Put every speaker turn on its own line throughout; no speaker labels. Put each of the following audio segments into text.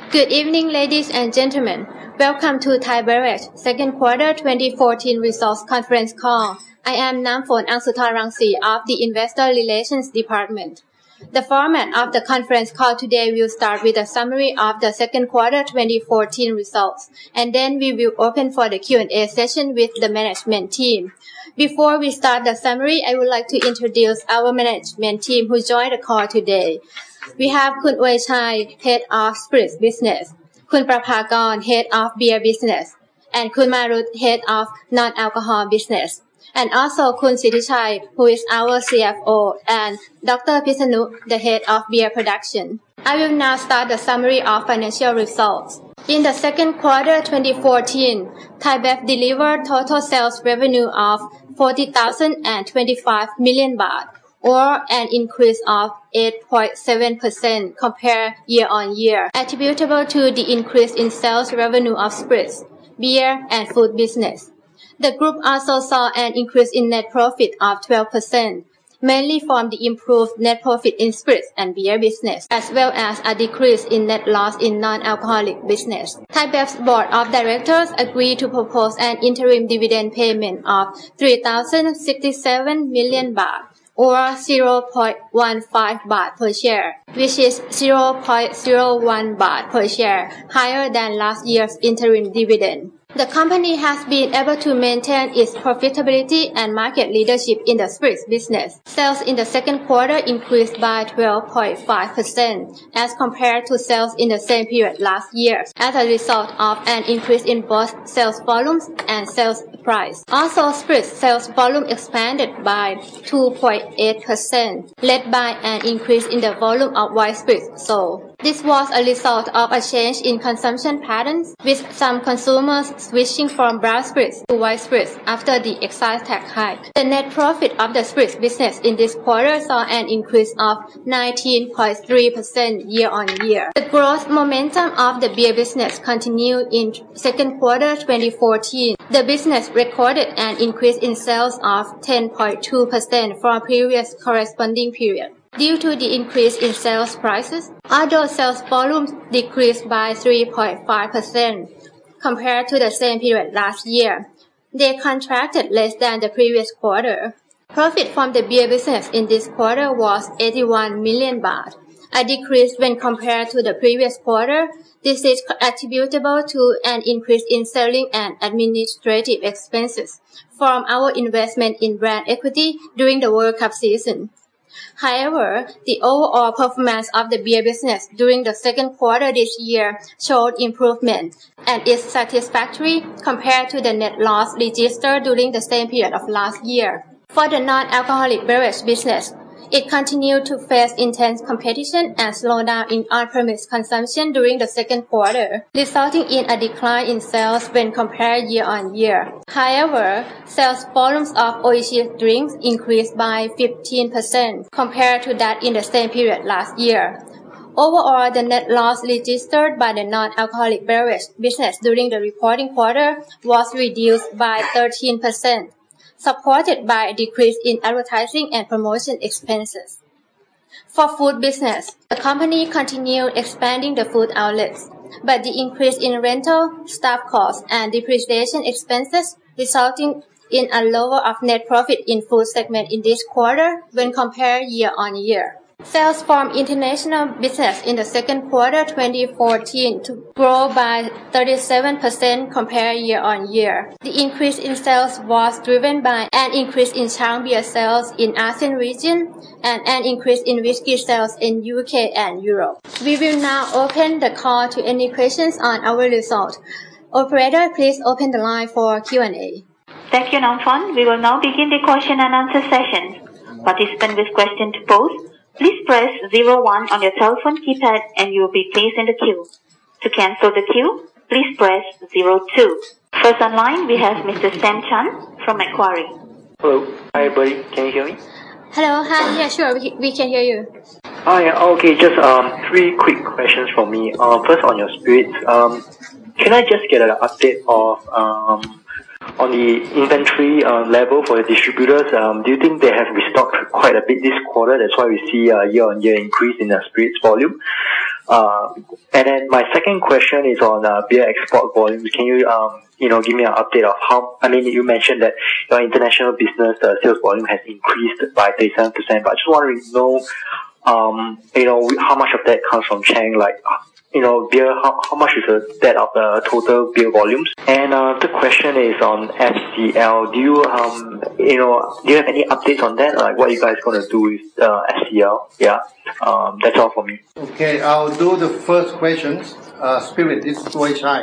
Good evening, ladies and gentlemen. Welcome to Thai Beverage Second Quarter 2014 Results Conference Call. I am Namphon Angsuthorangsi of the Investor Relations Department. The format of the conference call today will start with a summary of the second quarter 2014 results, and then we will open for the Q&A session with the management team. Before we start the summary, I would like to introduce our management team who joined the call today. We have Kun Ueychai, Head of Spirits Business, Kun Prapakorn, Head of Beer Business, and Kun Marut, Head of Non-Alcohol Business, and also Kun Sithichai, who is our CFO, and Dr. Pisanu, the Head of Beer Production. I will now start the summary of financial results. In the second quarter 2014, Thai Bev delivered total sales revenue of 40,025 million baht, or an increase of 8.7% compared year-on-year, attributable to the increase in sales revenue of spirits, beer, and food business. The group also saw an increase in net profit of 12%, mainly from the improved net profit in spirits and beer business, as well as a decrease in net loss in non-alcoholic business. Thai Bev's board of directors agreed to propose an interim dividend payment of 3,067 million baht, or 0.15 baht per share, which is 0.01 baht per share, higher than last year's interim dividend. The company has been able to maintain its profitability and market leadership in the spirits business. Sales in the second quarter increased by 12.5% as compared to sales in the same period last year, as a result of an increase in both sales volumes and sales price. Also, spirits sales volume expanded by 2.8%, led by an increase in the volume of white spirits sold. This was a result of a change in consumption patterns, with some consumers switching from brown spirits to white spirits after the excise tax hike. The net profit of the spirits business in this quarter saw an increase of 19.3% year-on-year. The growth momentum of the beer business continued in second quarter 2014. The business recorded an increase in sales of 10.2% from previous corresponding period, due to the increase in sales prices, although sales volumes decreased by 3.5% compared to the same period last year. They contracted less than the previous quarter. Profit from the beer business in this quarter was 81 million baht, a decrease when compared to the previous quarter. This is attributable to an increase in selling and administrative expenses from our investment in brand equity during the World Cup season. However, the overall performance of the beer business during the second quarter this year showed improvement and is satisfactory compared to the net loss registered during the same period of last year. For the non-alcoholic beverage business, it continued to face intense competition and slowdown in on-premise consumption during the second quarter, resulting in a decline in sales when compared year-on-year. However, sales volumes of Oishi drinks increased by 15% compared to that in the same period last year. Overall, the net loss registered by the non-alcoholic beverage business during the reporting quarter was reduced by 13%. Supported by a decrease in advertising and promotion expenses. For food business, the company continued expanding the food outlets, but the increase in rental, staff costs, and depreciation expenses resulting in a lower of net profit in food segment in this quarter when compared year-on-year. Sales from international business in the second quarter 2014 to grow by 37% compared year-on-year. The increase in sales was driven by an increase in Chang beer sales in ASEAN region and an increase in whiskey sales in UK and Europe. We will now open the call to any questions on our result. Operator, please open the line for Q&A.
Thank you, Namphon. We will now begin the question and answer session. Participant with question to pose, please press 01 on your telephone keypad and you will be placed in the queue. To cancel the queue, please press 02. First on line, we have Mr. Sam Chan from Macquarie.
Hello. Hi, everybody. Can you hear me?
Hello. Hi. Yeah, sure. We can hear you.
Yeah. Okay. Just 3 quick questions from me. First, on your spirits, can I just get an update of on the inventory level for the distributors? Do you think they have restocked quite a bit this quarter? That's why we see a year-on-year increase in the spirits volume. And then my second question is on beer export volumes. Can you give me an update of how? I mean, you mentioned that your international business sales volume has increased by 37%, but I just want to know, how much of that comes from Chang? Like, beer, how much is that of the total beer volumes? And the question is on FCL. Do you have any updates on that? Like, what are you guys going to do with FCL? Yeah, that's all for me.
Okay, I'll do the first questions. Spirit, this is Roy Chai.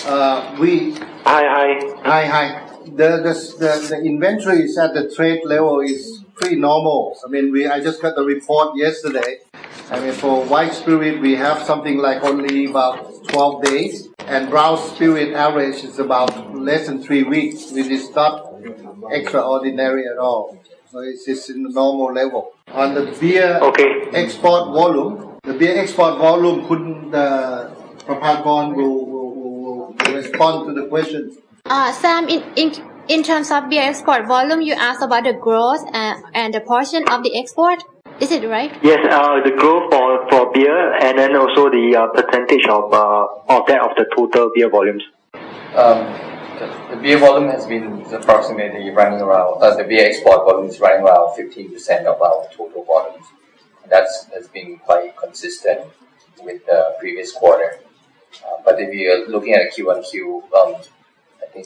Hi. The inventories at the trade level is pretty normal. I mean, I just got the report yesterday. I mean, for white spirit, we have something like only about 12 days, and brown spirit average is about less than 3 weeks, which is not extraordinary at all. So it's just in the normal level. On the beer export volume, couldn't Prabhakar will respond to the question.
Sam, in terms of beer export volume, you asked about the growth and the portion of the export. Is it right?
Yes, the growth for beer, and then also the percentage of that of the total beer volumes.
The beer volume has been approximately running around. The beer export volume is running around 15% of our total volumes. That has been quite consistent with the previous quarter. But if you are looking at a Q1Q, I think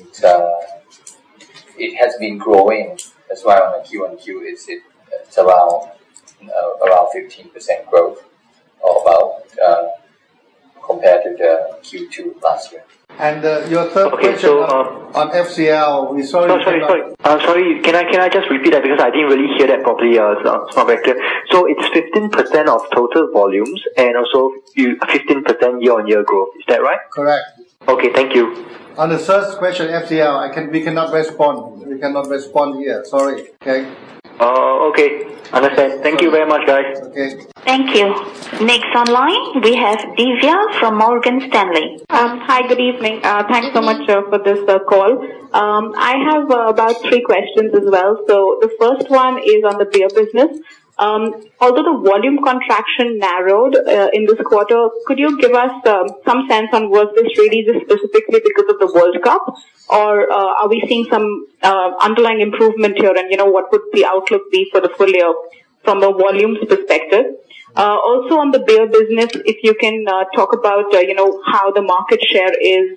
it has been growing. That's why on a Q1Q it's around 15% growth, or about compared to the Q2 last year.
And your third question on FCL, we sorry.
Sorry. Can I just repeat that, because I didn't really hear that properly. It's not very clear. So it's 15% of total volumes, and also 15% year-on-year growth. Is that right?
Correct.
Okay, thank you.
On the first question, FCL, we cannot respond. We cannot respond here. Sorry. Okay.
Okay. Understand. Thank you very much, guys.
Okay.
Thank you. Next online, we have Divya from Morgan Stanley.
Hi, good evening. Thanks so much for this call. I have about 3 questions as well. So the first one is on the beer business. Although the volume contraction narrowed in this quarter, could you give us some sense on was this really just specifically because of the World Cup, or are we seeing some underlying improvement here, and what would the outlook be for the full year from a volumes perspective? Also on the beer business, if you can talk about how the market share is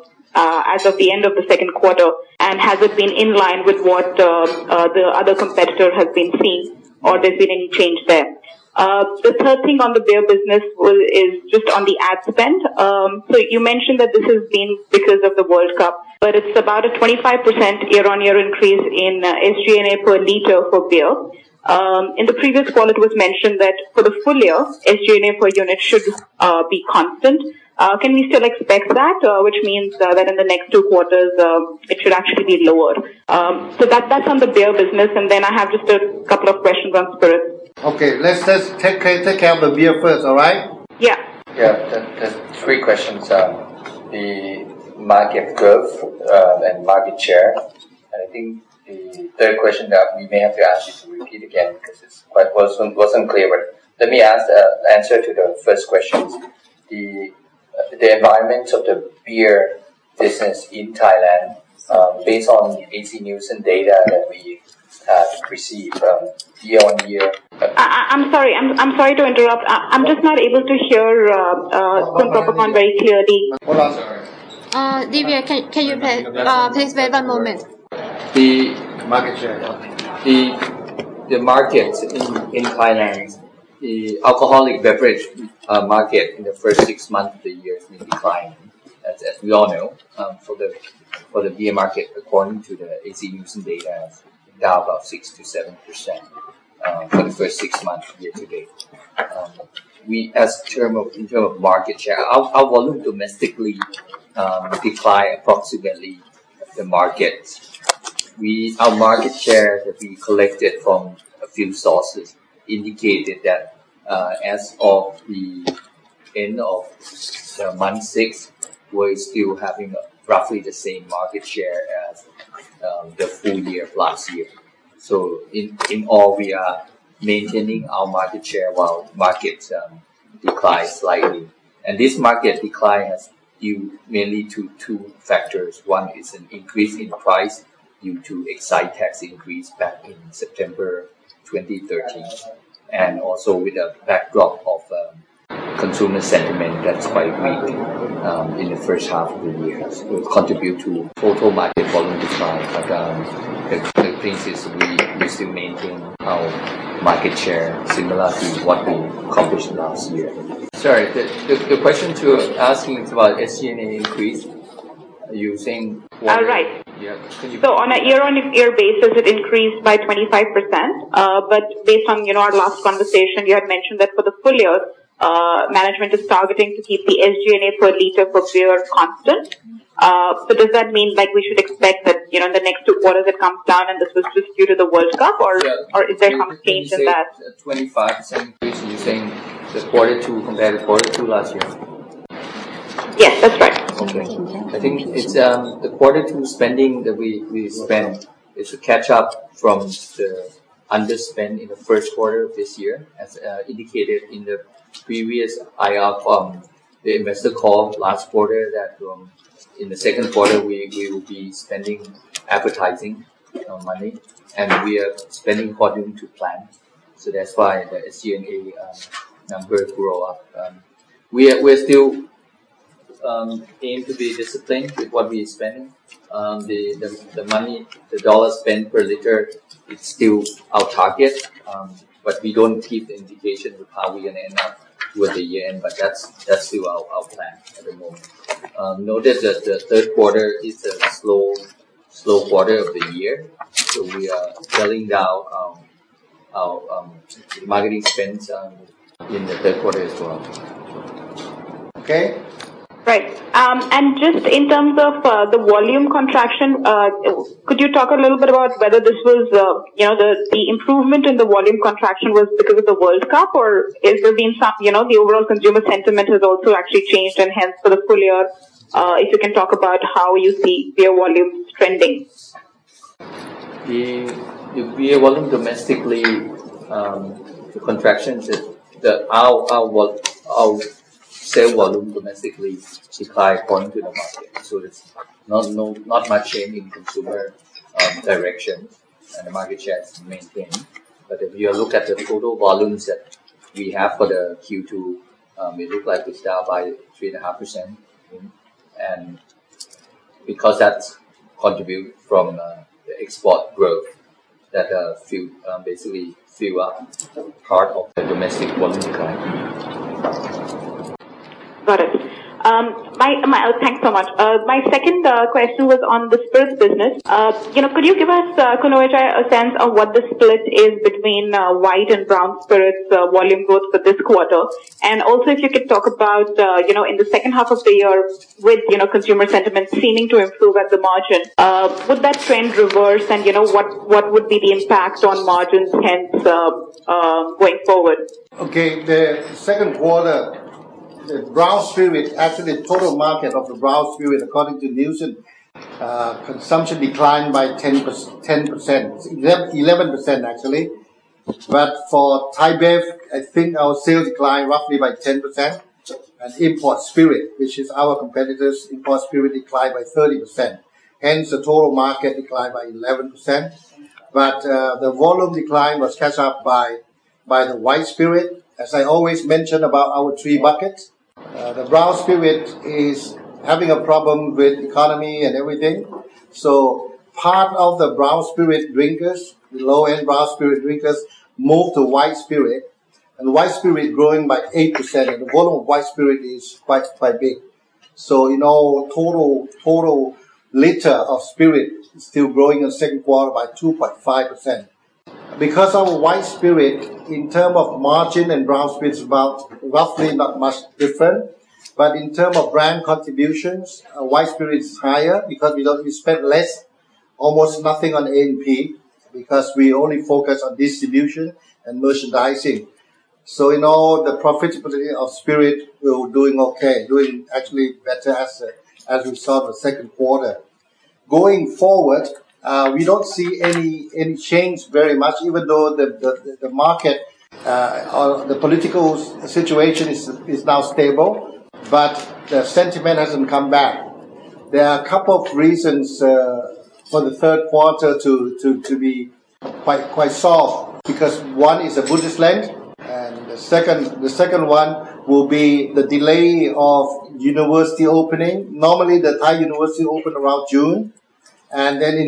as of the end of the second quarter, and has it been in line with what the other competitor has been seeing, or there's been any change there? The third thing on the beer business is just on the ad spend. So you mentioned that this has been because of the World Cup, but it's about a 25% year-on-year increase in SG&A per liter for beer. In the previous call, it was mentioned that for the full year, SG&A per unit should be constant. Can we still expect that, which means that in the next 2 quarters, it should actually be lower? So that's on the beer business, and then I have just a couple of questions on spirits.
Okay, let's take care of the beer first, all right?
Yeah.
The 3 questions: the market growth and market share. And I think the third question that we may have to ask you to repeat again, because it's wasn't clear. But let me answer to the first questions. The environment of the beer business in Thailand, based on AC Nielsen data that we have received year on year.
I'm sorry to interrupt. I'm just not able to hear Khun Prabhakar very clearly.
Hold on, sorry.
Divya, can you please wait 1 moment?
The
market share.
The market in Thailand, the alcoholic beverage market in the first 6 months of the year has been declining, as we all know. For the beer market, according to the AC Nielsen data, it's down about 6 to 7% for the first 6 months year to date. In terms of market share, our volume domestically declined approximately the market. Our market share that we collected from a few sources indicated that as of the end of month 6, we're still having roughly the same market share as the full year of last year. So in all, we are maintaining our market share while market declined slightly. And this market decline has due mainly to two factors. One is an increase in price due to excise tax increase back in September 2013, and also with a backdrop of consumer sentiment that's quite weak in the first half of the year. So it will contribute to total market volume decline, but the thing is we still maintain our market share similar to what we accomplished last year. Sorry, the question to asking is about SG&A increase. Are you saying?
Right.
Yeah.
So on a year-on-year basis, it increased by 25%. But based on our last conversation, you had mentioned that for the full year, management is targeting to keep the SG&A per liter for beer constant. So does that mean we should expect that in the next 2 quarters it comes down, and this was just due to the World Cup, or is there some change in that?
25% increase. You're saying the Q2 compared to Q2 last year?
Yes, that's right.
Okay. I think it's the Q2 spending that we spent is to catch up from the underspend in the first quarter of this year, as indicated in the previous IR the investor call last quarter, that in the second quarter we will be spending advertising money, and we are spending according to plan. So that's why the SG&A number grow up. We're still aim to be disciplined with what we are spending. The money, the dollar spent per liter, it's still our target, but we don't keep the indication of how we're gonna end up toward the year end. But that's still our plan at the moment. Notice that the third quarter is a slow quarter of the year, so we are scaling down our marketing spends in the third quarter as well.
Okay.
Right. And just in terms of the volume contraction, could you talk a little bit about whether this was, the improvement in the volume contraction was because of the World Cup, or is there been some, the overall consumer sentiment has also actually changed, and hence for the full year, if you can talk about how you see beer volumes trending?
The beer volume domestically, the contractions, our sale volume domestically declined according to the market. So there's not much change in consumer direction, and the market share is maintained. But if you look at the total volumes that we have for the Q2, it looks like it's down by 3.5%, and because that's contribute from the export growth that basically fill up part of the domestic volume decline.
Got it. Thanks so much. My second question was on the spirits business. Could you give us, Kunawechai, a sense of what the split is between white and brown spirits volume growth for this quarter? And also, if you could talk about, in the second half of the year, with consumer sentiment seeming to improve at the margin, would that trend reverse? And what would be the impact on margins hence going forward?
Okay, the second quarter, the brown spirit, actually the total market of the brown spirit, according to Nielsen, consumption declined by 10%, 11% actually. But for ThaiBev, I think our sales declined roughly by 10%. And import spirit, which is our competitors, import spirit declined by 30%. Hence, the total market declined by 11%. But the volume decline was catch up by the white spirit. As I always mention about our three buckets, the brown spirit is having a problem with economy and everything. So part of the brown spirit drinkers, the low-end brown spirit drinkers, move to white spirit. And white spirit growing by 8%, and the volume of white spirit is quite big. So, total liter of spirit is still growing in the second quarter by 2.5%. Because our white spirit, in terms of margin and brown spirit, is about roughly not much different. But in terms of brand contributions, white spirit is higher because we spend less, almost nothing on A&P, because we only focus on distribution and merchandising. So, the profitability of spirit will doing okay, doing actually better as we saw in the second quarter. Going forward, we don't see any change very much, even though the market The political situation is now stable, but the sentiment hasn't come back. There are a couple of reasons for the third quarter to be quite soft, because one is a Buddhist Lent, and the second one will be the delay of university opening. Normally the Thai university open around June, and then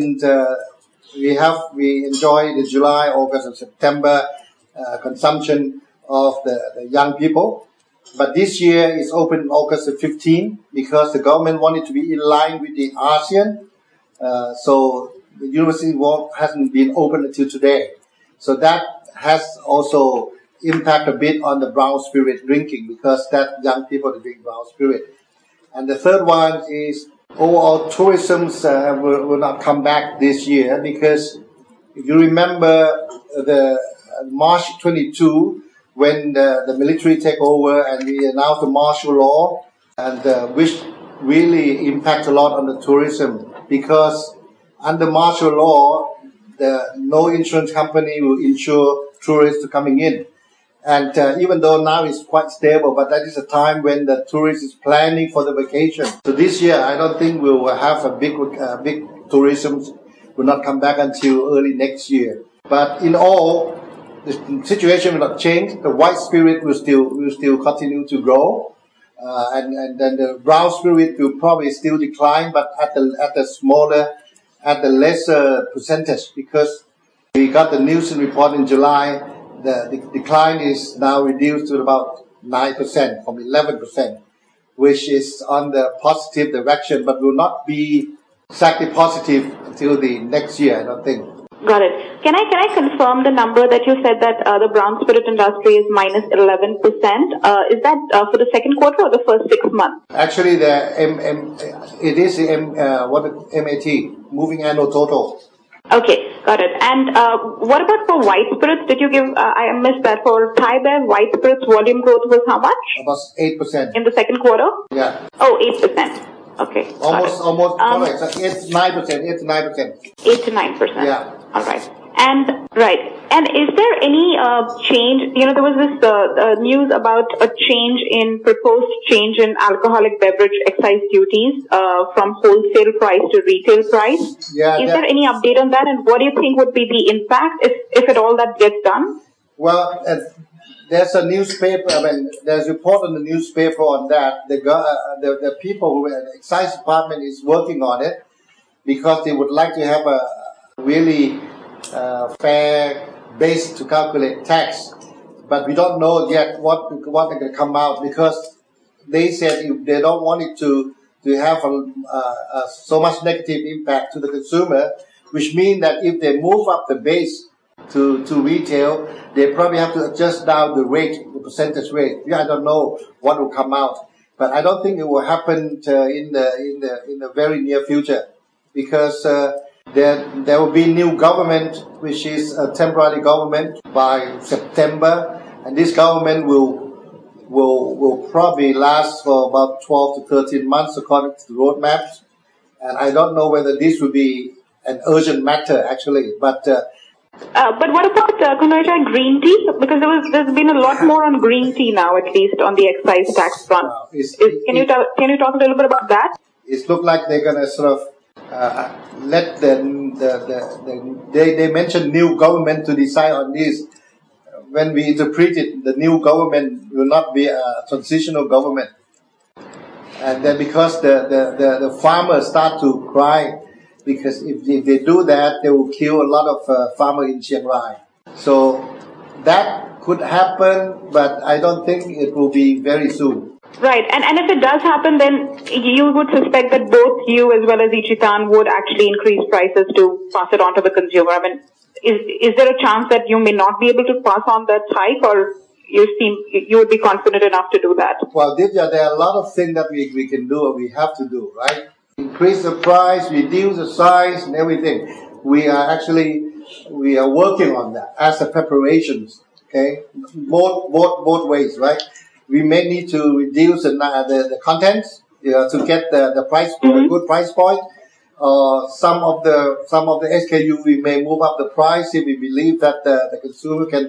we enjoy the July, August, and September consumption of the young people. But this year is open August 15 because the government wanted to be in line with the ASEAN. So the university hasn't been open until today. So that has also impact a bit on the brown spirit drinking, because that young people drink brown spirit. And the third one is overall tourism will not come back this year, because if you remember the March 22, when the military take over and we announced the martial law, and which really impact a lot on the tourism, because under martial law, no insurance company will insure tourists coming in. And even though now it's quite stable, but that is a time when the tourist is planning for the vacation. So this year, I don't think we will have a big tourism will not come back until early next year. But in all, the situation will not change. The white spirit will still continue to grow, and then the brown spirit will probably still decline, but at the lesser percentage, because we got the Nielsen report in July. The decline is now reduced to about 9% from 11%, which is on the positive direction, but will not be exactly positive until the next year, I don't think.
Got it. Can I confirm the number that you said that the brown spirit industry is minus 11%? Is that for the second quarter or the first 6 months?
Actually, it is the MAT, moving annual total.
Okay, got it. And what about for white spirits? Did you give? I missed that. For Thai Bev, white spirits volume growth was how much?
About 8%.
In the second quarter?
Yeah.
Oh, 8%. Okay.
Almost correct. So 8 to 9%.
8 to 9%.
Yeah.
All right. And is there any change? You know, there was this news about a proposed change in alcoholic beverage excise duties from wholesale price to retail price.
Yeah.
Is there any update on that? And what do you think would be the impact if at all that gets done?
Well, there's a newspaper. There's a report in the newspaper on that. The people who the excise department is working on it, because they would like to have a really fair base to calculate tax, but we don't know yet what they're going to come out, because they said if they don't want it to have so much negative impact to the consumer, which means that if they move up the base to retail, they probably have to adjust down the percentage rate. I don't know what will come out, but I don't think it will happen in the very near future, because there will be new government, which is a temporary government by September, and this government will probably last for about 12 to 13 months according to the roadmaps. And I don't know whether this will be an urgent matter actually, but
what about Kunoita, green tea? Because there's been a lot more on green tea now, at least on the excise tax front. Can you talk a little bit about that? It
looks like they're gonna sort of let they mentioned new government to decide on this. When we interpret it, the new government will not be a transitional government, and then because the farmers start to cry, because if they do that, they will kill a lot of farmers in Chiang Rai. So that could happen, but I don't think it will be very soon.
Right, and if it does happen, then you would suspect that both you as well as Ichitan would actually increase prices to pass it on to the consumer. I mean, is there a chance that you may not be able to pass on that hike, or you would be confident enough to do that?
Well, Divya, there are a lot of things that we can do, or we have to do, right? Increase the price, reduce the size, and everything. We are working on that as a preparations. Okay, both ways, right? We may need to reduce the contents to get the price, good price point. Some of the SKU we may move up the price if we believe that the consumer can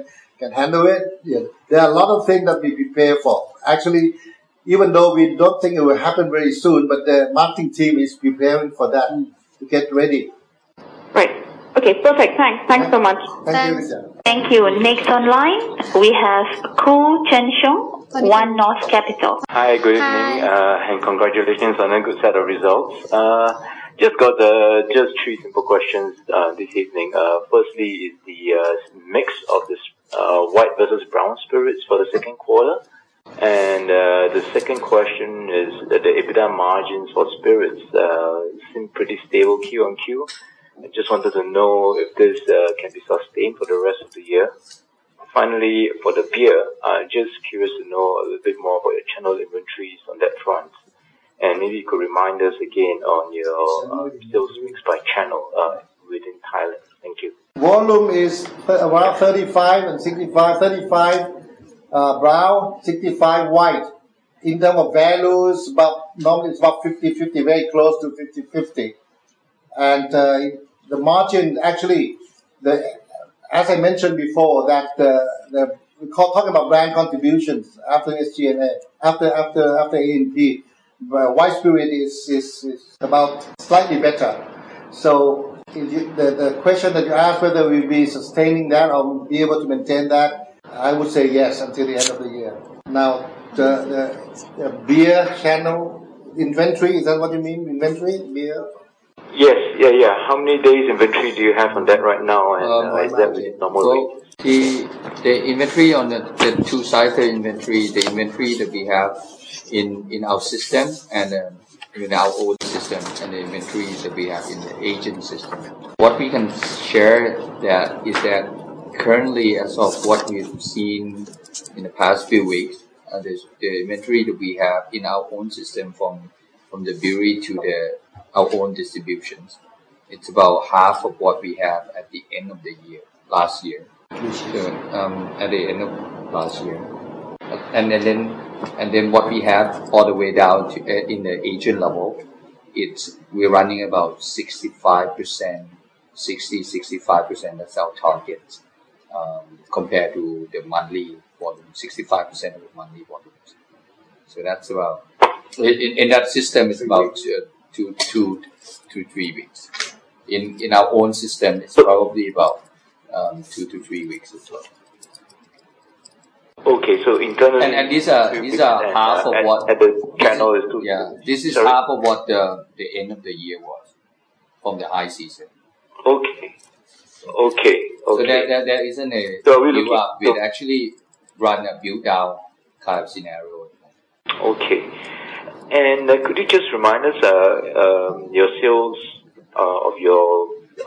can handle it. Yeah. There are a lot of things that we prepare for. Actually, even though we don't think it will happen very soon, but the marketing team is preparing for that to get ready.
Right. Okay, perfect. Thanks so much.
Thank you, Richard.
Thank you. Next online, we have Ku Chen Xiong, One North Capital.
Hi, good evening, and congratulations on a good set of results. Just got just three simple questions this evening. Firstly, is the mix of this white versus brown spirits for the second quarter, and the second question is that the EBITDA margins for spirits seem pretty stable Q on Q. I just wanted to know if this can be sustained for the rest of the year. Finally, for the beer, just curious to know a little bit more about your channel inventories on that front. And maybe you could remind us again on your sales mix by channel within Thailand. Thank you.
Volume is around 35 and 65. 35 brown, 65 white. In terms of values, normally it's about 50-50, very close to 50-50. And the margin, actually, as I mentioned before, that we're talking about brand contributions after SG&A, after A&P. White spirit is about slightly better. So the question that you asked, whether we'll be sustaining that or be able to maintain that, I would say yes until the end of the year. Now, the beer channel inventory, is that what you mean? Inventory, beer?
Yes, yeah. How many days inventory do you have on that right now? And is that within normal range?
The inventory on the two-sided inventory, the inventory that we have in our system and in our own system, and the inventory that we have in the agent system. What we can share is that currently, as of what we've seen in the past few weeks, the inventory that we have in our own system from the brewery to our own distributions, it's about half of what we have at the end of the year, last year. So, at the end of last year. And then what we have all the way down to in the agent level, we're running about 65%, 65%. That's our target compared to the monthly volume, 65% of the monthly volumes. So that's about in that system. It's about 2 to 3 weeks. In our own system, it's probably about 2 to 3 weeks as well.
Okay, so internally,
and these are half of what
at the channel is 2.
Yeah, this is half of what the end of the year was from the high season.
Okay.
So there isn't a build up. We'd actually run a build down kind of scenario.
Okay, and could you just remind us your sales of your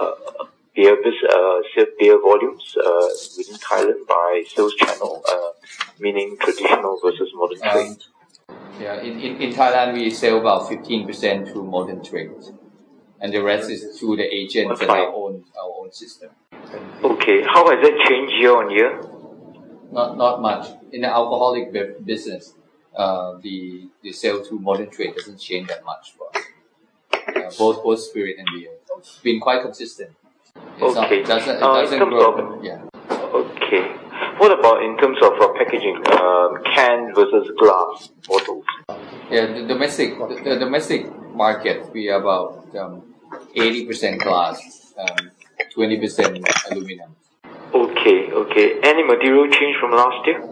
beer volumes within Thailand by sales channel, meaning traditional versus modern trade?
Yeah, in Thailand we sell about 15% through modern trade, and the rest is through the agents and our own system.
Okay, how has that changed year on year?
Not much. In the alcoholic business, the sale through modern trade doesn't change that much for us. Both spirit and beer. It's been quite consistent.
Okay.
It doesn't grow.
Okay. What about in terms of packaging, can versus glass bottles?
Yeah, the domestic market, we are about 80% glass, 20% aluminum.
Okay. Any material change from last year?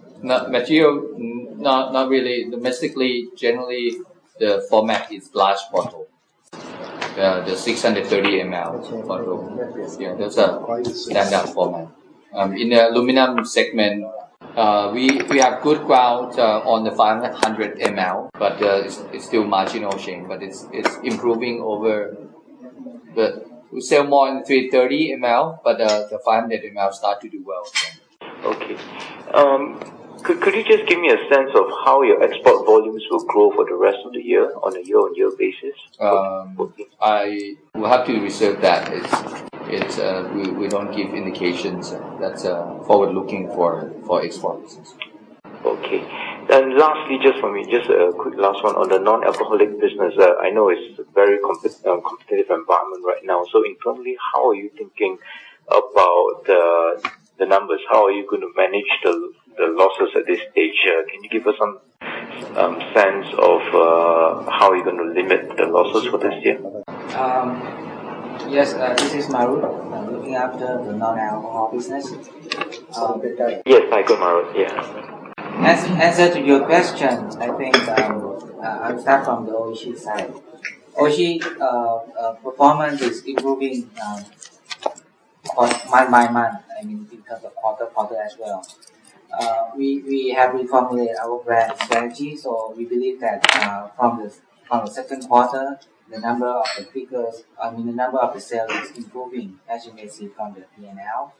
Not really. Domestically, generally, the format is glass bottle. The 630 ml bottle. Yeah, that's a standard format. In the aluminum segment, we have good ground on the 500 ml, but it's still marginal change. But it's improving over. We sell more in 330 ml, but the 500 ml start to do well.
Okay. Could you just give me a sense of how your export volumes will grow for the rest of the year on a year-on-year basis?
I will have to reserve that. We don't give indications. That's forward-looking for export business.
Okay. And lastly, just for me, just a quick last one on the non-alcoholic business. I know it's a very competitive environment right now. So internally, how are you thinking about the numbers, how are you going to manage the losses at this stage? Can you give us some sense of how you're going to limit the losses for this year?
Yes, this is Marut, looking after the non-alcohol business.
Yes, hi, good, Marut. Yeah.
Answer to your question, I think I'll start from the Oishi side. Oishi performance is improving month by month. I mean, in terms of quarter as well. We have reformulated our brand strategy, so we believe that from the second quarter, the number of the figures, the number of the sales is improving, as you may see from the P&L.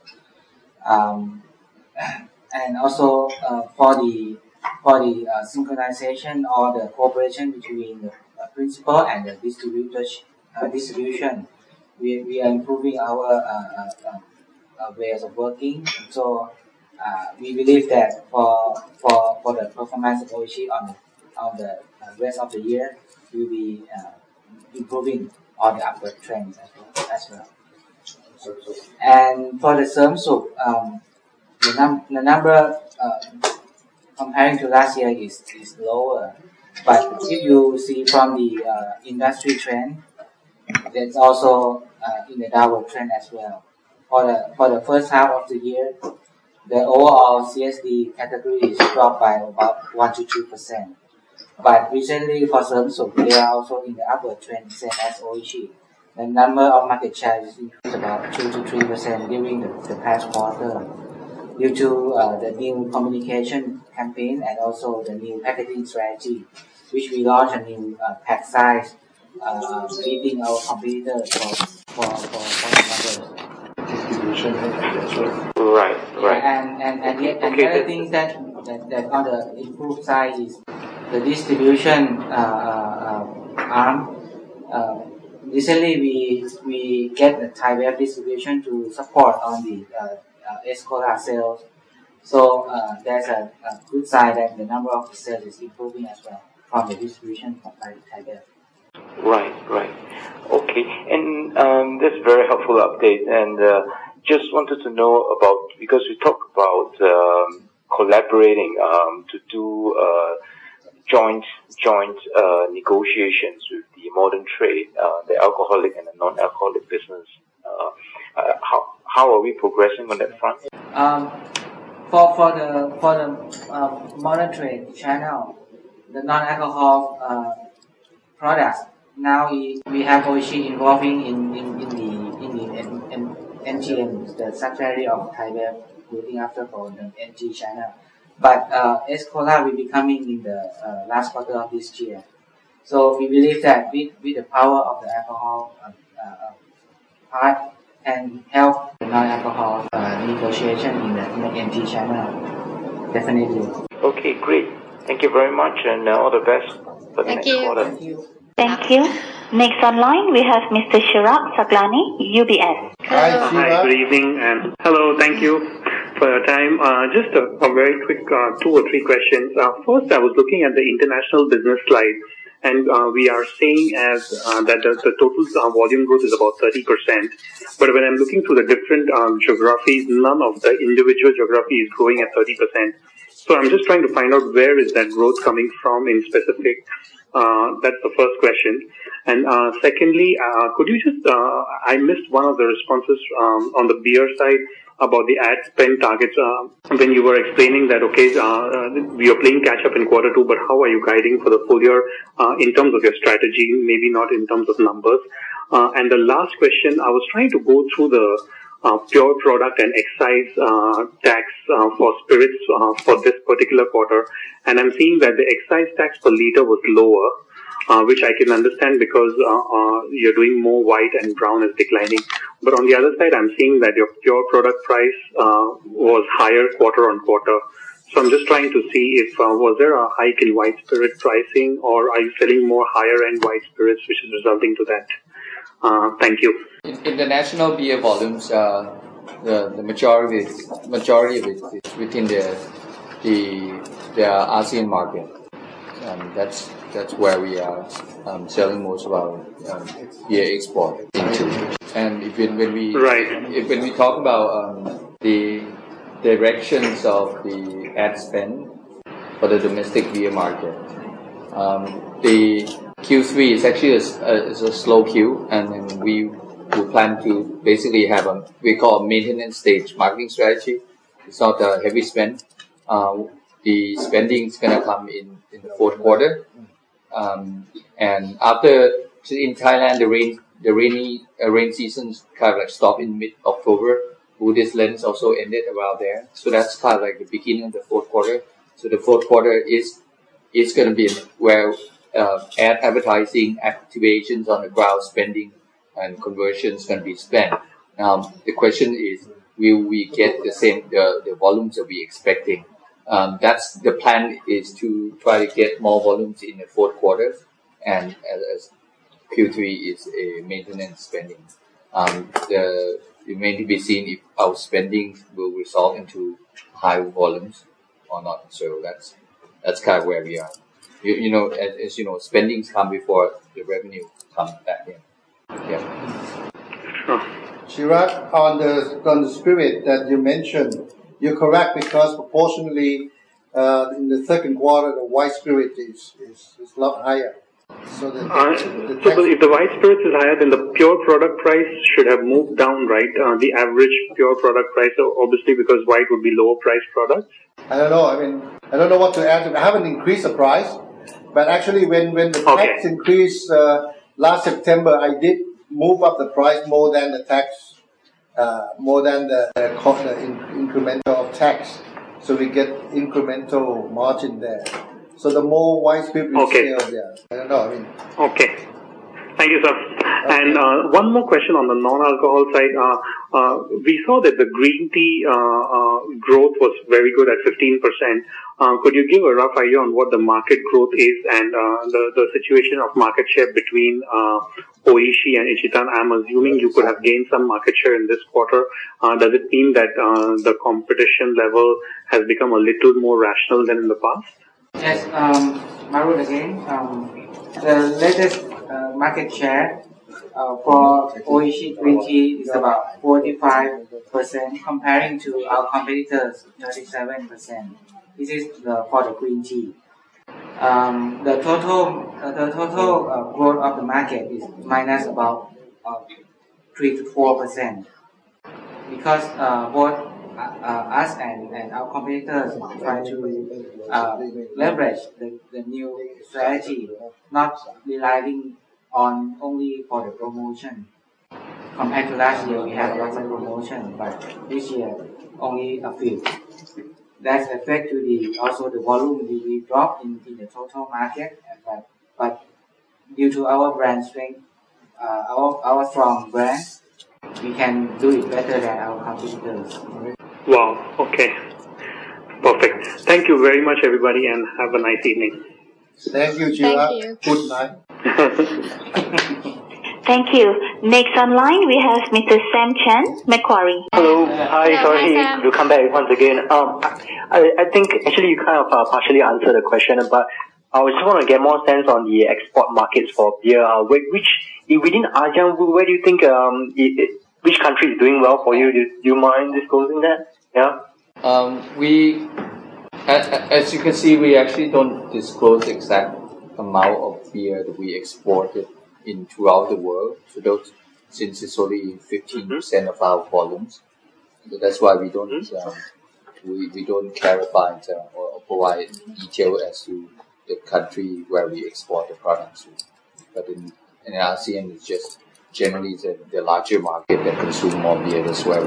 And also for the synchronization or the cooperation between the principal and the distribution, we are improving our ways of working. So we believe that for the performance of Oishi on the rest of the year, we will be improving on the upward trends as well. And for the Seumsup, the number comparing to last year is lower. But if you see from the industry trend, that's also in the downward trend as well. For the first half of the year, the overall CSD category is dropped by about 1 to 2%. But recently for Seumsup, they are also in the upward trend, same as Oishi. The number of market share is increased about 2 to 3% during the past quarter, due to the new communication campaign and also the new packaging strategy, which we launched a new pack size, beating our competitors for the numbers.
Right.
And the other things that on the improved side is the distribution arm. Recently, we get the Thai Web distribution to support on the Escola sales. So there's a good side that the number of sales is improving as well from the distribution from Thai Web.
Right. Okay, and that's a very helpful update. And just wanted to know about, because we talked about collaborating to do joint negotiations with the modern trade, the alcoholic and the non-alcoholic business. How are we progressing on that front?
For the modern trade channel, the non-alcohol products, now we have Oishi involving in the NGM, the subsidiary of Thai Web, looking after for the NG channel. But Escola will be coming in the last quarter of this year. So we believe that with the power of the alcohol part can help the non-alcohol negotiation in the NG channel. Definitely.
Okay, great. Thank you very much, and all the best for the next quarter.
Thank you. Next online, we have Mr. Chirag Saglani, UBS.
Hi, good evening, and hello, thank you for your time. Just a very quick 2 or 3 questions. First, I was looking at the international business slide, and we are saying as that the total volume growth is about 30%. But when I'm looking through the different geographies, none of the individual geography is growing at 30%. So I'm just trying to find out where is that growth coming from in specific. That's the first question. And secondly, could you just, I missed one of the responses on the beer side about the ad spend targets when you were explaining that, okay, we are playing catch up in quarter 2, but how are you guiding for the full year in terms of your strategy, maybe not in terms of numbers? And the last question, I was trying to go through the pure product and excise tax for spirits for this particular quarter, and I'm seeing that the excise tax per liter was lower, which I can understand because you're doing more white and brown is declining. But on the other side, I'm seeing that your pure product price was higher quarter on quarter. So I'm just trying to see if was there a hike in white spirit pricing, or are you selling more higher end white spirits, which is resulting to that? Thank you.
In the national beer volumes, the majority of it is within the ASEAN market. That's where we are selling most of our beer export into. And when we talk about the directions of the ad spend for the domestic beer market. The Q3 is actually is a slow Q, and then we plan to basically have we call a maintenance stage marketing strategy. It's not a heavy spend. The spending is going to come in the fourth quarter, and after in Thailand the rain seasons kind of like stopped in mid-October. Buddhist Lent also ended around there, so that's kind of like the beginning of the fourth quarter. So the fourth quarter is going to be where advertising, activations on the ground, spending, and conversions going to be spent. Now the question is, will we get the volumes that we expecting? That's the plan, is to try to get more volumes in the fourth quarter, and as Q3 is a maintenance spending. It remains to be seen if our spending will result into high volumes or not. So that's kind of where we are. You know, as you know, spendings come before the revenue comes back in. Yeah.
Chirag, on the spirit that you mentioned, you're correct, because proportionally in the second quarter the white spirit is a lot higher. So
if the white spirits is higher, then the pure product price should have moved down, right? The average pure product price, obviously, because white would be lower price products.
I don't know. I mean, I don't know what to add. I haven't increased the price, but actually, when the tax increased last September, I did move up the price more than the tax, more than the incremental of tax. So we get incremental margin there. So the more white spirit we sell, yeah. I don't know. I mean.
Okay. Thank you, sir. Okay. And one more question on the non-alcohol side. We saw that the green tea growth was very good at 15%. Could you give a rough idea on what the market growth is and the situation of market share between Oishi and Ichitan? I'm assuming you could have gained some market share in this quarter. Does it mean that the competition level has become a little more rational than in the past?
Yes, Marut again. The latest market share for Oishi green tea is about 45%, comparing to our competitors 37%. This is for the green tea. The total growth of the market is minus about 3 to 4%, because both us and our competitors try to leverage the new strategy, not relying on only for the promotion. Compared to last year, we had lots of promotion, but this year only a few. That's affect to also the volume we drop in the total market, but due to our brand strength, our strong brand, we can do it better than our competitors.
Wow, okay. Perfect. Thank you very much, everybody, and have a nice evening.
Thank you, Chirag. Good night.
Thank you. Next online, we have Mr. Sam Chan, Macquarie.
Hello. Hi, sorry to come back once again. I think actually you kind of partially answered the question, but I just want to get more sense on the export markets for beer. Within ASEAN, where do you think which country is doing well for you? Do you mind disclosing that? Yeah.
As you can see, we actually don't disclose the exact amount of beer that we exported throughout the world. So since it's only 15% of our volumes, so that's why we don't we don't clarify or provide detail as to the country where we export the products to. But in ASEAN, it's just generally the larger market that consume more beer. That's where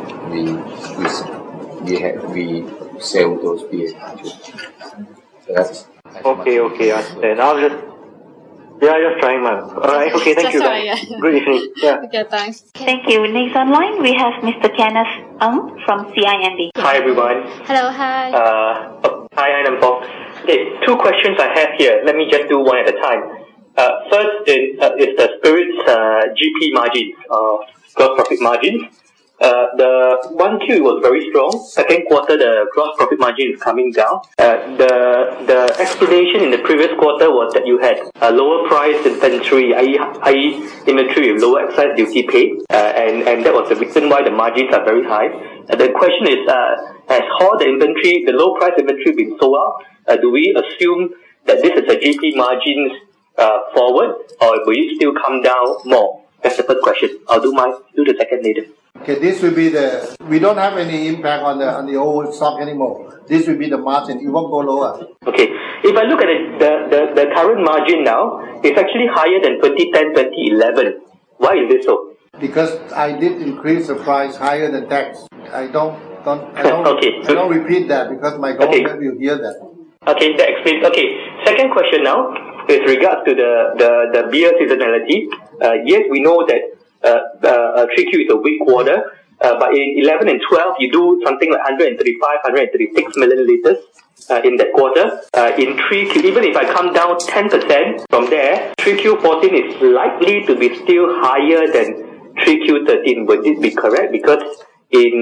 we sell those beers to. So that's
okay. Then I'll just trying my. Alright, okay, thank you. Good evening. Yeah.
Okay, thanks.
Thank you. Next online, we have Mr. Kenneth Ng from CIMB.
Hi, everyone.
Hello, hi.
Hi, I'm Paul. Okay, two questions I have here. Let me just do one at a time. First is the spirits GP margins, gross profit margins. The 1Q was very strong. Second quarter, the gross profit margin is coming down. The explanation in the previous quarter was that you had a lower price inventory, i.e. inventory with lower excise duty paid, and that was the reason why the margins are very high. The question is, has all the inventory, the low price inventory been sold out? Do we assume that this is a GP margins forward, or will it still come down more? That's the first question. I'll do the second later.
Okay, this will be we don't have any impact on the old stock anymore. This will be the margin. It won't go lower.
Okay. If I look at the current margin now, it's actually higher than 2010, 2011. Why is this so?
Because I did increase the price higher than tax. I don't repeat that because my government will hear that.
Okay, that explains. Okay, second question now with regards to the beer seasonality. Yes, we know that 3Q is a weak quarter, but in 11 and 12 you do something like 135, 136 million liters in that quarter. In 3Q, even if I come down 10% from there, 3Q14 is likely to be still higher than 3Q13. Would this be correct? Because in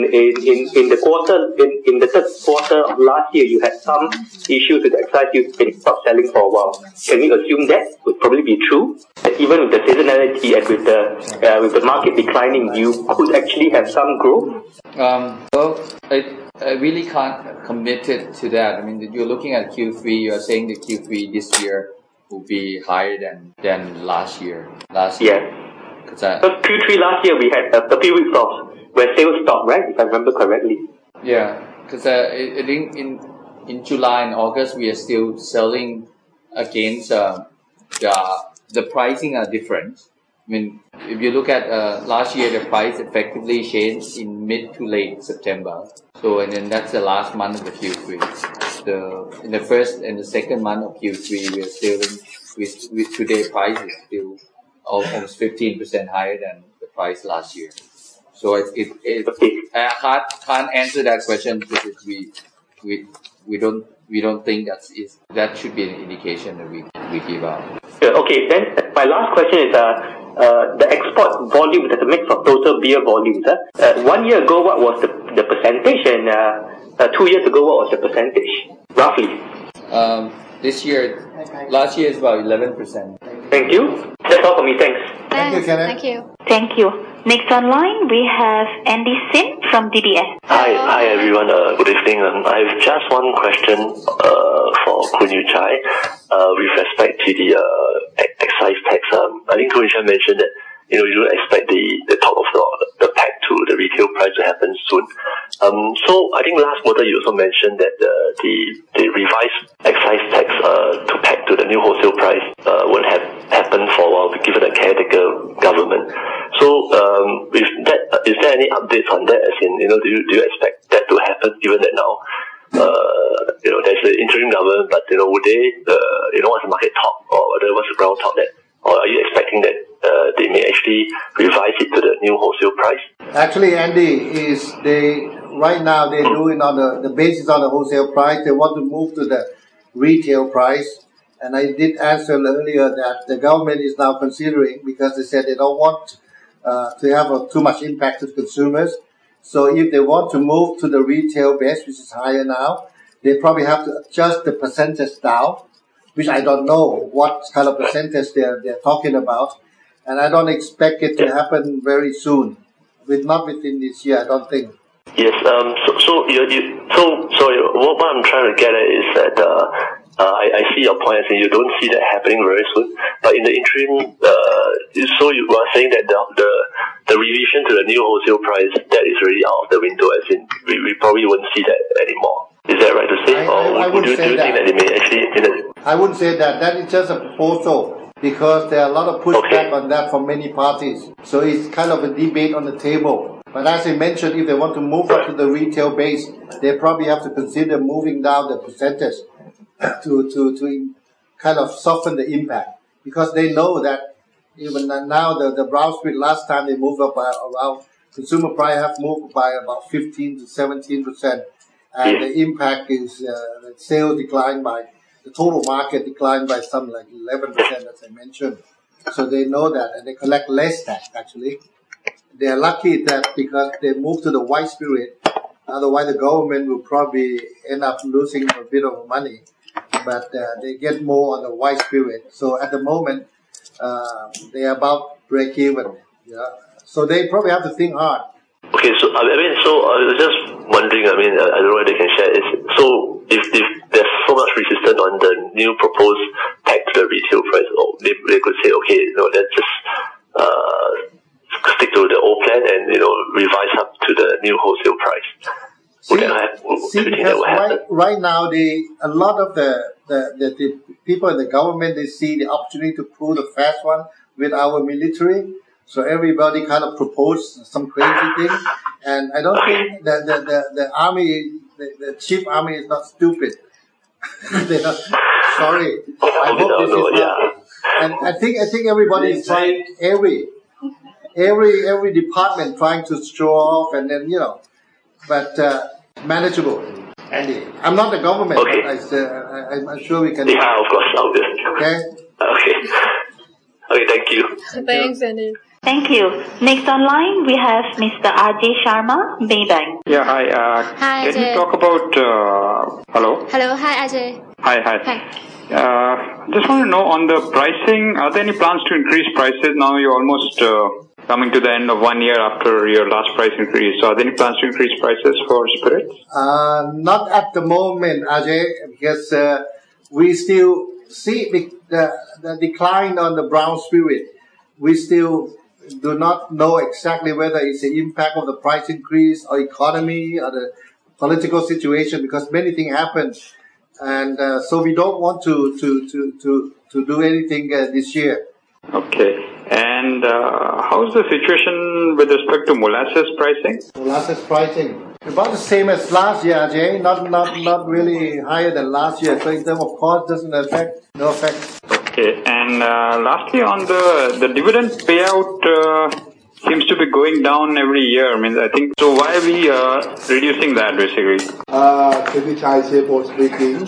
the third quarter of last year, you had some issues with excise. You've been stopped selling for a while. Can we assume that would probably be true? That even with the seasonality and with the market declining, you could actually have some growth?
Well, I really can't commit it to that. I mean, you're looking at Q3. You're saying that Q3 this year will be higher than last year.
Because Q3 last year we had a few weeks off where sales stopped, right? If I remember correctly.
Yeah, because I think in July and August we are still selling against the pricing are different. I mean, if you look at last year, the price effectively changed in mid to late September. So, and then that's the last month of the Q3. In the first and the second month of Q3, we are still with today's prices still almost 15% higher than the price last year. So I can't answer that question because we don't think that should be an indication that we give out.
Okay, then my last question is the export volume as a mix of total beer volumes. 1 year ago, what was the percentage, and 2 years ago, what was the percentage roughly?
Last year is about 11%.
Thank you. That's all for me. Thanks.
Thank you, Kenneth.
Thank you.
Thank you. Next online, we have Andy Sim from DBS.
Hi everyone. Good evening. I have just one question for Khun Yuchai with respect to the excise tax. I think Khun Yuchai mentioned that you don't expect the top of the peg to the retail price to happen soon. So I think last quarter you also mentioned that the revised excise tax to peg to the new wholesale price won't have happened for a while given the caretaker government. So with that, is there any updates on that? As in, do you expect that to happen given that now there's the interim government, but would they what's the market talk or what's the ground talk that, or are you expecting that they may actually revise it to the new wholesale price?
Actually, Andy, right now they're doing on the basis on the wholesale price. They want to move to the retail price. And I did answer earlier that the government is now considering, because they said they don't want to have too much impact to consumers. So if they want to move to the retail base, which is higher now, they probably have to adjust the percentage down, which I don't know what kind of percentage they're talking about. And I don't expect it to happen very soon. Not within this year, I don't think.
Yes. So what I'm trying to get at is that I see your point, and you don't see that happening very soon. But in the interim, so you are saying that the revision to the new wholesale price that is already out of the window, as in we probably won't see that anymore. Is that right to say? Do you think that they may actually?
I wouldn't say that. That is just a proposal, because there are a lot of pushback on that from many parties. So it's kind of a debate on the table. But as I mentioned, if they want to move up to the retail base, they probably have to consider moving down the percentage to kind of soften the impact. Because they know that even now the brown spirit last time they moved up by around, consumer price have moved by about 15 to 17%. And the impact is the sales declined by, the total market declined by something like 11%, as I mentioned. So they know that, and they collect less tax actually. They are lucky that because they moved to the white spirit, otherwise the government will probably end up losing a bit of money. But they get more on the white spirit. So at the moment, they are about break even. Yeah. So they probably have to think hard.
Okay, so I mean, so just wondering, I don't know whether they can share, so if there's so much resistance on the new proposed tax to the retail price, they could say, okay, let's just stick to the old plan and, revise up to the new wholesale price.
Right now, a lot of the people in the government, they see the opportunity to pull the fast one with our military. So everybody kind of proposed some crazy thing. And I don't think that the army, the chief army is not stupid. They're not, sorry. I hope this is not. And I think everybody is trying, every department trying to show off and then, but manageable. Andy, I'm not the government.
Okay.
I'm sure we can.
Yeah, of course.
Okay.
Okay, thank you.
Thanks, Andy.
Thank you. Next online, we have Mr. Ajay Sharma, Maybank.
Yeah, hi.
Hi,
can
Ajay.
you talk about... hello?
Hello, hi, Ajay.
Hi. Just want to know on the pricing, are there any plans to increase prices? Now you're almost coming to the end of 1 year after your last price increase. So are there any plans to increase prices for spirits?
Not at the moment, Ajay, because we still see the decline on the brown spirit. We still do not know exactly whether it's the impact of the price increase or economy or the political situation, because many things happen. And so we don't want to do anything this year.
Okay. And how's the situation with respect to molasses pricing?
Molasses pricing about the same as last year, Ajay. Not really higher than last year. So in terms of cost, doesn't affect. No effect.
Okay. And lastly, on the dividend payout seems to be going down every year. I think so. Why are we reducing that basically?
Chai CFO speaking.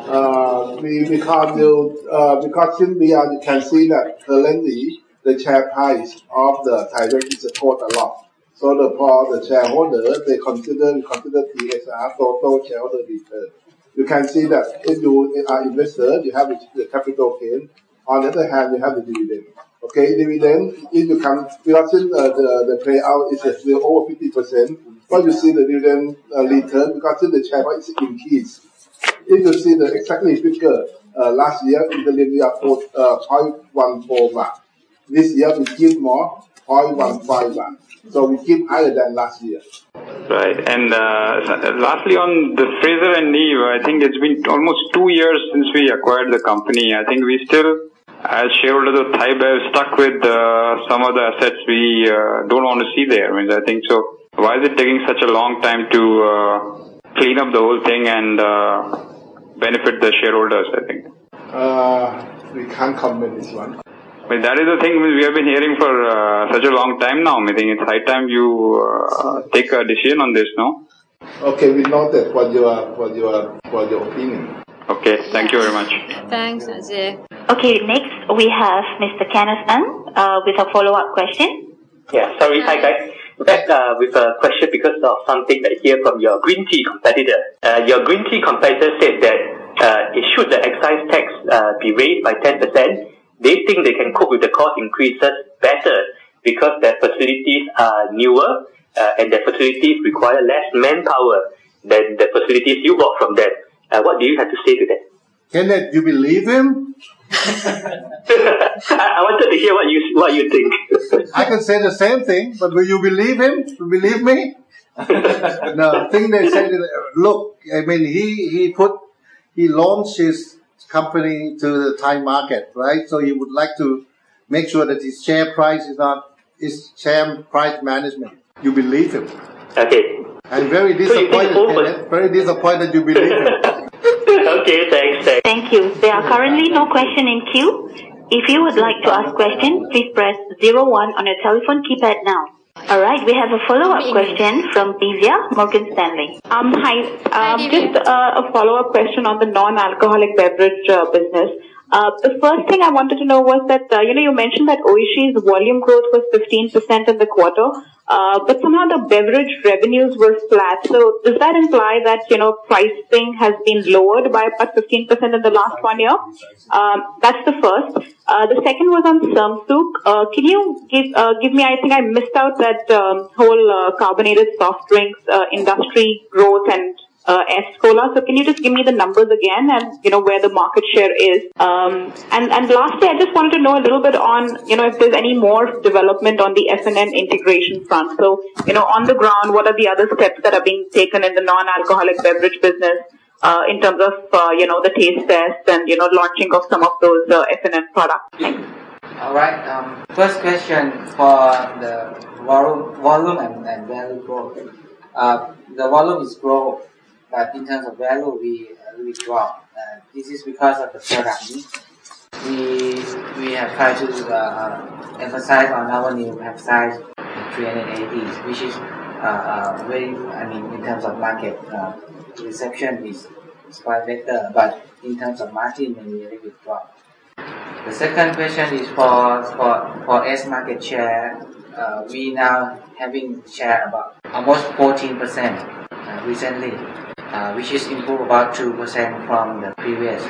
Because since you can see that currently the share price of the Thailand is support a lot. So for the shareholder, they consider TSR, total shareholder return. You can see that if you are investor, you have the capital gain. On the other hand, you have the dividend. Okay, dividend, if you come, because the payout is still over 50%, but you see the dividend return because the share price is increased. If you see the exactly figure, last year, in the we are 0.14 baht. This year, we give more, 0.15 baht. So we keep higher than last year.
Right. And lastly, on the Fraser and Neave, I think it's been almost 2 years since we acquired the company. I think we still, as shareholders of Thai Bev, stuck with some of the assets we don't want to see there. I think so. Why is it taking such a long time to clean up the whole thing and benefit the shareholders, I think?
We can't comment this one.
That is the thing we have been hearing for such a long time now. I think it's high time you take a decision on this, no?
Okay, we noted what your opinion.
Okay, thank you very much.
Thanks, Ajay.
Okay, next we have Mr. Kenneth Ng with a follow-up question.
Yeah, sorry, hi guys. In fact, with a question because of something that I hear from your green tea competitor. Your green tea competitor said that should the excise tax be raised by 10%, they think they can cope with the cost increases better because their facilities are newer and their facilities require less manpower than the facilities you bought from them. What do you have to say to that?
Kenneth, you believe him?
I wanted to hear what you think.
I can say the same thing, but will you believe him? You believe me? No, I think they said, look, he launched his company to the Thai market, right? So he would like to make sure that his share price is not his share price management. You believe him?
Okay.
I'm very disappointed, Kenneth. Very disappointed you believe him.
Okay, thanks.
Thank you. There are currently no question in queue. If you would like to ask question, please press 01 on your telephone keypad now. Alright, we have a follow-up question from Divya, Morgan Stanley.
Hi. Just a follow-up question on the non-alcoholic beverage business. The first thing I wanted to know was that, you mentioned that Oishi's volume growth was 15% in the quarter, but somehow the beverage revenues were flat. So does that imply that, pricing has been lowered by about 15% in the last 1 year? That's the first. The second was on Samsung. Can you give me, I think I missed out that whole carbonated soft drinks industry growth and S-Cola. So can you just give me the numbers again and, where the market share is? And lastly, I just wanted to know a little bit on, if there's any more development on the F&N integration front. So, on the ground, what are the other steps that are being taken in the non-alcoholic beverage business in terms of, the taste test and, launching of some of those F&N products?
All right. First question for the volume and value growth. The volume is growth, but in terms of value, we drop. This is because of the product mix. We have tried to emphasize on our new pack size 380, which is very, in terms of market reception is quite better, but in terms of margin, maybe a little bit drop. The second question is for S market share. We now having share about almost 14% recently, which is improved about 2% from the previous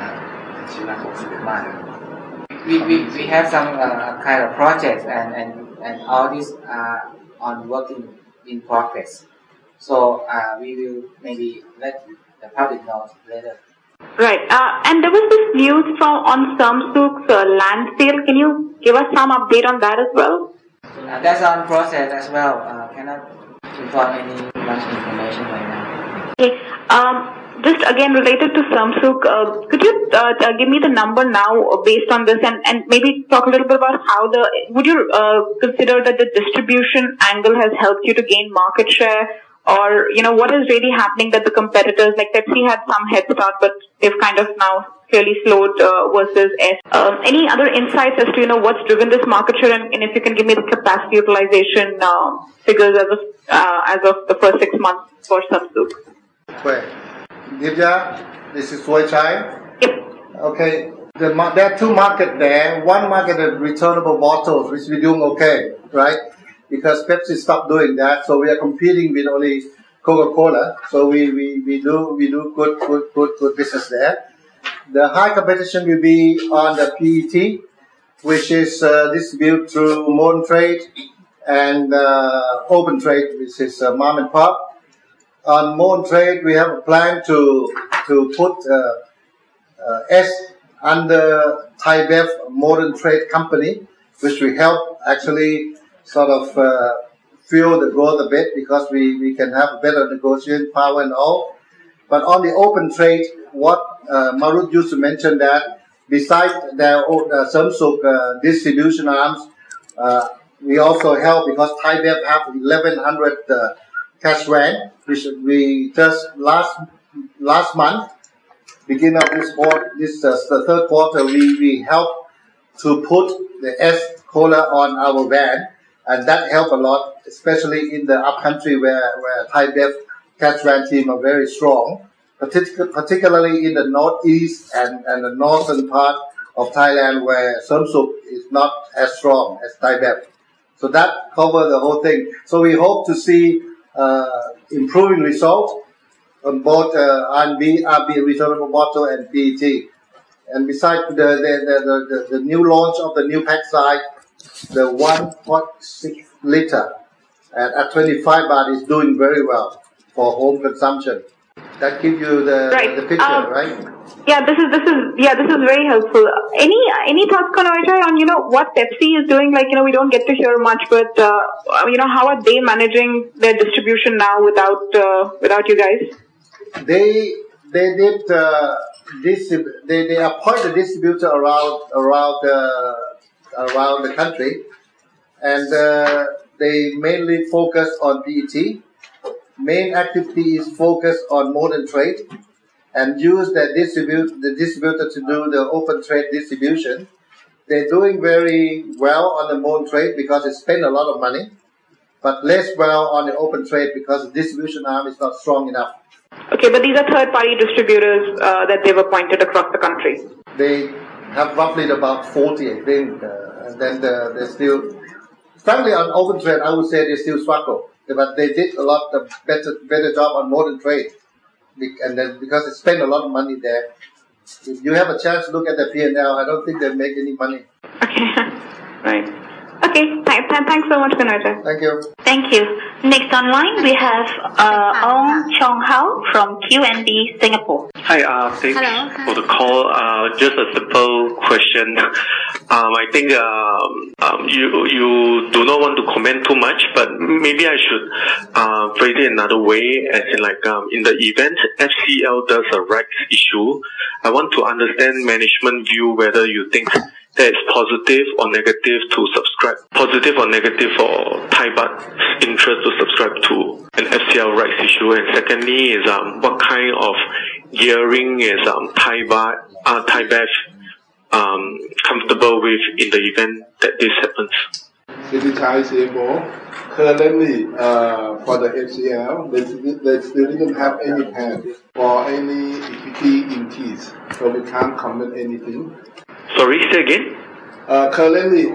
month. We have some kind of projects and all these are on working in progress. So we will maybe let the public know later.
Right. And there was this news on Samsung's land sale. Can you give us some update on that as well?
That's on process as well. Cannot inform any much information right now.
Okay. Just again related to Samsung, could you give me the number now based on this and maybe talk a little bit about would you consider that the distribution angle has helped you to gain market share? Or, what is really happening that the competitors, like Pepsi had some head start, but they've kind of now clearly slowed versus S. Any other insights as to, what's driven this market share and if you can give me the capacity utilization figures as of the first 6 months for Samsung?
Okay. Divya, this is Suoi Chai.
Yep.
Okay. There are two markets there. One market is returnable bottles, which we're doing okay, right? Because Pepsi stopped doing that, so we are competing with only Coca-Cola. So we do good business there. The high competition will be on the PET, which is distributed through modern trade and open trade, which is mom and pop. On modern trade, we have a plan to put S under Thai Bev Modern Trade Company, which will help actually sort of fuel the growth a bit because we can have better negotiation power and all. But on the open trade, what Marut used to mention that besides their Samsung distribution arms, we also help because Thai Bev have 1,100 cash van, which we just last month, beginning of the third quarter, we helped to put the S-Cola on our van. And that helped a lot, especially in the upcountry where Thai Bev cash van team are very strong, particularly in the northeast and the northern part of Thailand where Samsung is not as strong as Thai Bev. So that covers the whole thing. So we hope to see improving results on both RB returnable bottle and PET. And besides the new launch of the new pack size, the 1.6 liter at 25 baht is doing very well for home consumption. That gives you the picture, right?
Yeah, this is very helpful. Any thoughts, Kanawai, on what Pepsi is doing? Like we don't get to hear much, but how are they managing their distribution now without you guys?
They did they appoint a distributor around the country, and they mainly focus on PET. Main activity is focused on modern trade, and use the distributor to do the open trade distribution. They're doing very well on the modern trade because they spend a lot of money, but less well on the open trade because the distribution arm is not strong
enough. Okay, but these are third-party distributors that they've appointed across the country.
have roughly about 40, I think, and then they still, frankly, on open trade, I would say they still struggle, but they did a lot of better job on modern trade, and then because they spend a lot of money there. If you have a chance to look at the P&L, I don't think they make any money.
Okay, right. Okay, thanks so much, Kunal.
Thank you.
Thank you. Next online, we have Ong Chong Hao from QNB Singapore.
Hi, thanks for the call. Just a simple question. I think you do not want to comment too much, but maybe I should phrase it another way, as in in the event FCL does a rights issue, I want to understand management view whether you think that is positive or negative to subscribe, positive or negative for Thai Baht's interest to subscribe to an FCL rights issue. And secondly is what kind of gearing is Thai Baht comfortable with in the event that this happens.
Thai CFO, currently for the FCL, they still didn't have any plan for any equity increase, so we can't comment anything.
Sorry, say again?
Currently,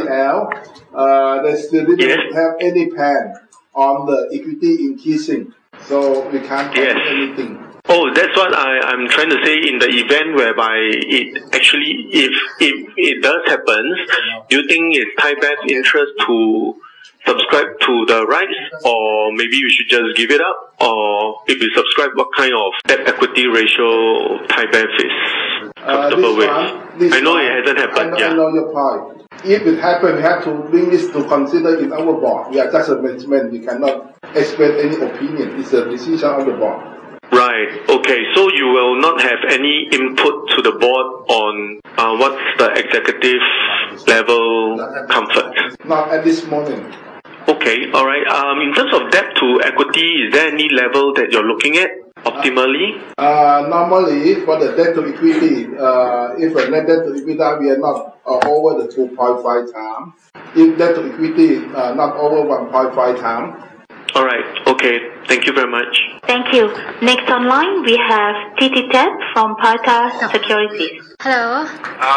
FCL, they still didn't have any plan on the equity increasing, so we can't comment anything.
Oh, that's what I'm trying to say. In the event whereby it actually, if it does happen, do you think it's Thai Baht's interest to subscribe to the rights, or maybe you should just give it up? Or if you subscribe, what kind of debt equity ratio Thai Baht is comfortable with? I know it hasn't happened.
I know your point. If it happens, we have to bring this to consider in our board. We are just a management. We cannot express any opinion. It's a decision of the board.
Right. Okay. So you will not have any input to the board on what's the executive level comfort?
Not at this moment.
Okay. All right. In terms of debt to equity, is there any level that you're looking at optimally?
Normally, for the debt to equity, if a net debt to EBITDA, we are not over the 2.5 times. If debt to equity, not over 1.5 times.
All right. Okay. Thank you very much.
Thank you. Next online, we have Titi Ted from Pata Securities.
Hello.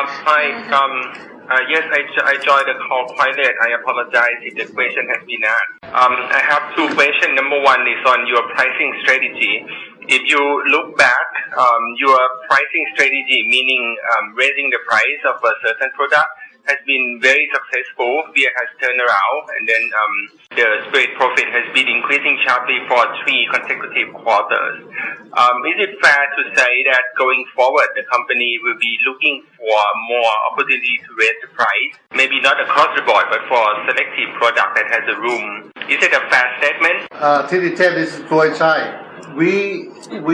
Hi. Yes, I joined the call quite late. I apologize if the question has been asked. I have two questions. Number one is on your pricing strategy. If you look back, your pricing strategy, meaning raising the price of a certain product, has been very successful. Beer has turned around, and then the spirit profit has been increasing sharply for 3 consecutive quarters. Is it fair to say that going forward, the company will be looking for more opportunity to raise the price? Maybe not across the board, but for a selective product that has a room. Is it a fair statement?
This is Troy Chai. We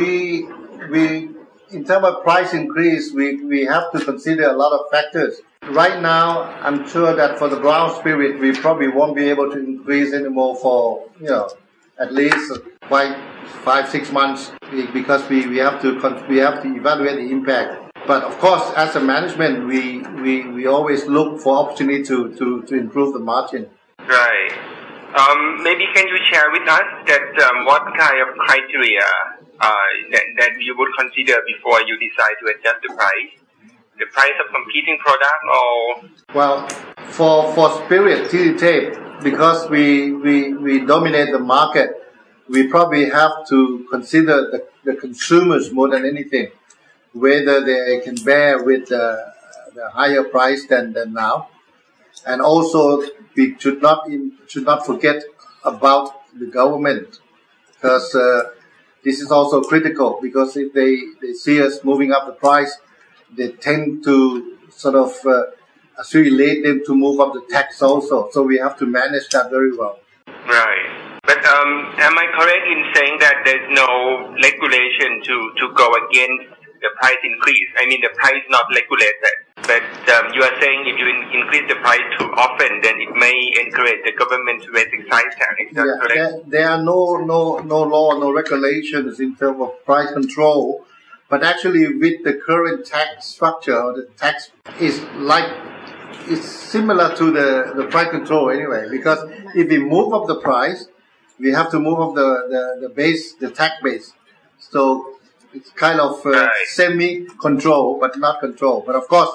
in terms of price increase, we have to consider a lot of factors. Right now, I'm sure that for the brown spirit, we probably won't be able to increase anymore for, at least 5-6 months, because we have to evaluate the impact. But of course, as a management, we always look for opportunity to improve the margin.
Right. Maybe can you share with us that what kind of criteria that you would consider before you decide to adjust the price? The price of competing product, or? Well,
for spirit tea tape, because we dominate the market, we probably have to consider the consumers more than anything, whether they can bear with the higher price than now, and also we should not forget about the government, because this is also critical, because if they see us moving up the price, they tend to sort of assimilate them to move up the tax also. So we have to manage that very well.
Right. But am I correct in saying that there's no regulation to go against the price increase? I mean, the price is not regulated. But you are saying if you increase the price too often, then it may encourage the government to raise excise tax. Is that correct?
There are no law, no regulations in terms of price control. But actually, with the current tax structure, the tax is similar to the price control anyway. Because if we move up the price, we have to move up the base, the tax base. So it's kind of semi-control, but not control. But of course,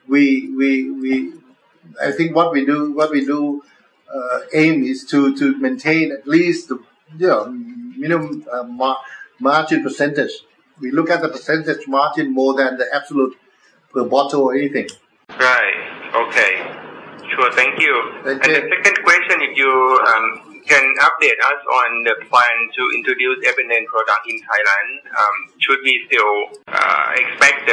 I think what we do aim is to maintain at least the minimum margin percentage. We look at the percentage margin more than the absolute per bottle or anything.
Right. Okay. Sure. Thank you.
Thank
and
you.
the second question, if you can update us on the plan to introduce F&N product in Thailand, should we still expect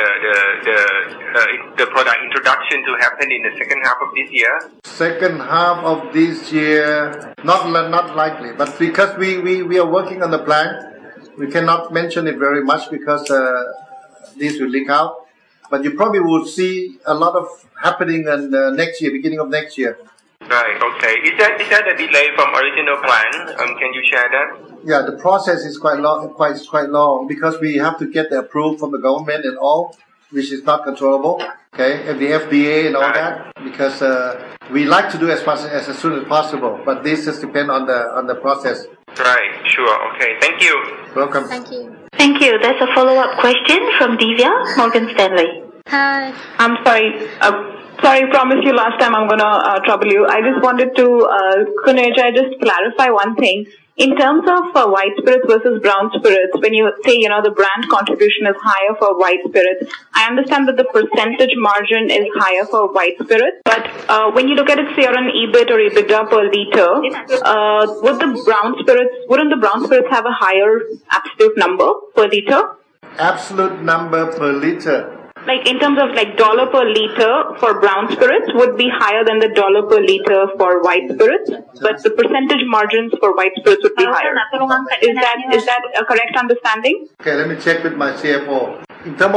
the product introduction to happen in the second half of this year?
Second half of this year, not likely, but because we are working on the plan, we cannot mention it very much because this will leak out. But you probably will see a lot of happening in next year, beginning of next year.
Right. Okay. Is that a delay from original plan? Can you share that?
Yeah, the process is quite long because we have to get the approval from the government and all, which is not controllable. Okay, and the FDA and all that, because we like to do as soon as possible, but this just depends on the process.
Right. Sure. Okay. Thank you.
Welcome.
Thank you.
Thank you. There's a follow-up question from Divya, Morgan Stanley.
Hi.
I'm sorry. Sorry, promise you last time I'm gonna trouble you. I just wanted to, Kunujai, just clarify one thing. In terms of white spirits versus brown spirits, when you say, the brand contribution is higher for white spirits, I understand that the percentage margin is higher for white spirits, but when you look at it, say, on an EBIT or EBITDA per liter, wouldn't the brown spirits have a higher absolute number per liter?
Absolute number per liter.
Like in terms of dollar per liter for brown spirits would be higher than the dollar per liter for white spirits, but the percentage margins for white spirits would be higher. Is that a correct understanding?
Okay, let me check with my CFO. In terms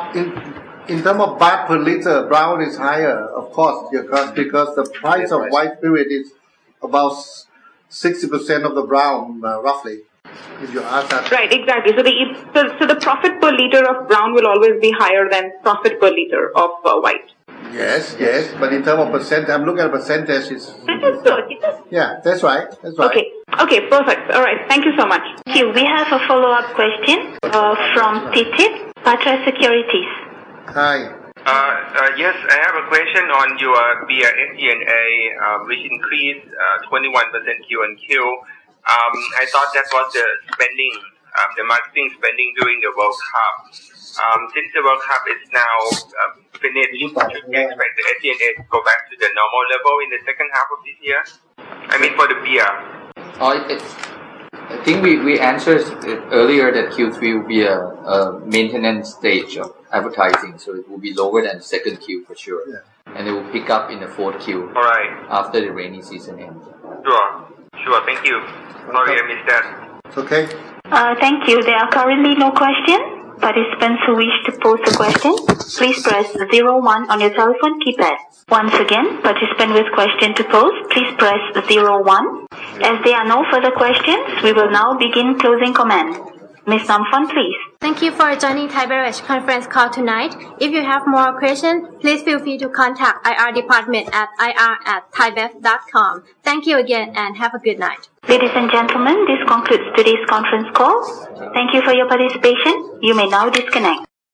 of baht per liter, brown is higher, of course, because the price of white spirit is about 60% of the brown, roughly. If you ask that.
Right, exactly. So the profit per liter of brown will always be higher than profit per liter of white.
Yes, but in terms of percent, I'm looking at percentage. Yeah, that's right.
Okay, perfect. All right, thank you so much.
Thank you. We have a follow-up question from Titit, Patra Securities.
Hi.
Yes, I have a question on your beer SG&A, which increased 21% Q-on-Q. I thought that was the spending, the marketing spending during the World Cup. Since the World Cup is now finished, should we expect the SG&A to go back to the normal level in the second half of this year? I mean, for the beer.
I think we answered it earlier that Q3 will be a maintenance stage of advertising, so it will be lower than the second Q for sure. Yeah. And it will pick up in the fourth Q.
All right.
After the rainy season ends.
Sure, thank you. Sorry, I missed that.
It's okay.
Thank you. There are currently no questions. Participants who wish to pose a question, please press 01 on your telephone keypad. Once again, participant with question to pose, please press 01. As there are no further questions, we will now begin closing comment. Ms. Namfon, please.
Thank you for joining Thai Beverage conference call tonight. If you have more questions, please feel free to contact IR department at ir@thaibev.com. Thank you again and have a good night.
Ladies and gentlemen, this concludes today's conference call. Thank you for your participation. You may now disconnect.